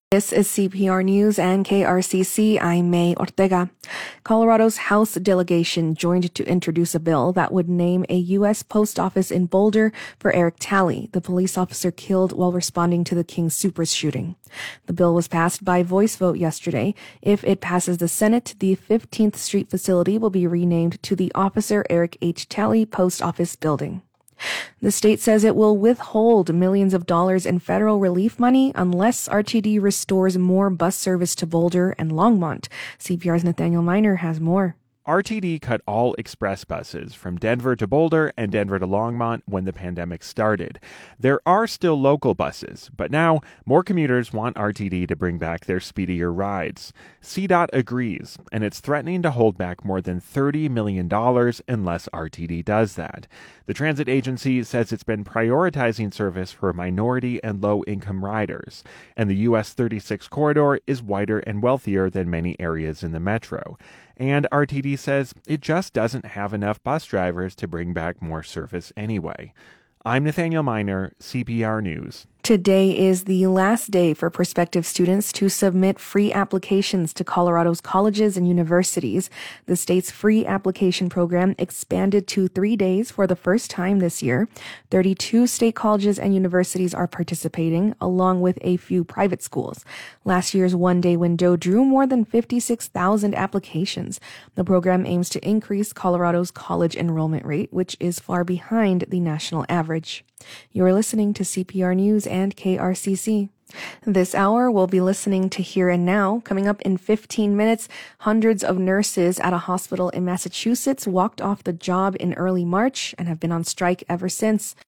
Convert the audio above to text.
This is CPR News and KRCC. I'm May Ortega. Colorado's House delegation joined to introduce a bill that would name a U.S. post office in Boulder for Eric Talley, the police officer killed while responding to the King Soopers shooting. The bill was passed by voice vote yesterday. If it passes the Senate, the 15th Street facility will be renamed to the Officer Eric H. Talley Post Office Building. The state says it will withhold millions of dollars in federal relief money unless RTD restores more bus service to Boulder and Longmont. CPR's Nathaniel Miner has more. RTD cut all express buses from Denver to Boulder and Denver to Longmont when the pandemic started. There are still local buses, but now more commuters want RTD to bring back their speedier rides. CDOT agrees, and it's threatening to hold back more than $30 million unless RTD does that. The transit agency says it's been prioritizing service for minority and low-income riders, and the US 36 corridor is wider and wealthier than many areas in the metro. And RTD says it just doesn't have enough bus drivers to bring back more service anyway. I'm Nathaniel Miner, CPR News. Today is the last day for prospective students to submit free applications to Colorado's colleges and universities. The state's free application program expanded to 3 days for the first time this year. 32 state colleges and universities are participating, along with a few private schools. Last year's one-day window drew more than 56,000 applications. The program aims to increase Colorado's college enrollment rate, which is far behind the national average. You're listening to CPR News and KRCC. This hour, we'll be listening to Here and Now. Coming up in 15 minutes, hundreds of nurses at a hospital in Massachusetts walked off the job in early March and have been on strike ever since.